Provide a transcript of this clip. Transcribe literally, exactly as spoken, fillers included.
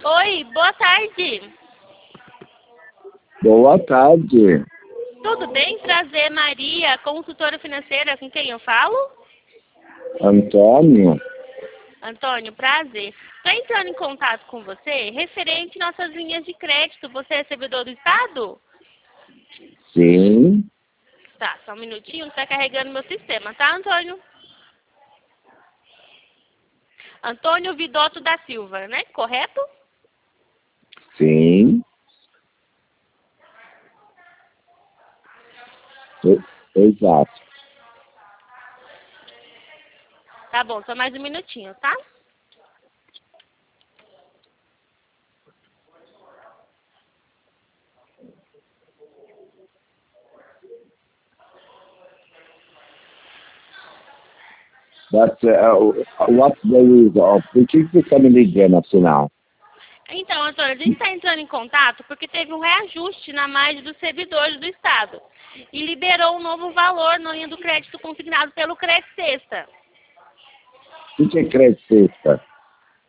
Oi, boa tarde. Boa tarde. Tudo bem? Prazer, Maria, consultora financeira, com quem eu falo? Antônio? Antônio, prazer. Estou entrando em contato com você referente nossas linhas de crédito. Você é servidor do Estado? Sim. Tá, só um minutinho, está carregando meu sistema, tá, Antônio? Antônio Vidotto da Silva, né? Correto? Sim. E- Exato. Tá bom, só mais um minutinho, tá? But, uh, what's the reason of... Por que que você está me ligando, afinal? Então, Antônio, a gente está entrando em contato porque teve um reajuste na margem dos servidores do Estado e liberou um novo valor na linha do crédito consignado pelo Crédito Sexta. O que é crédito sexta?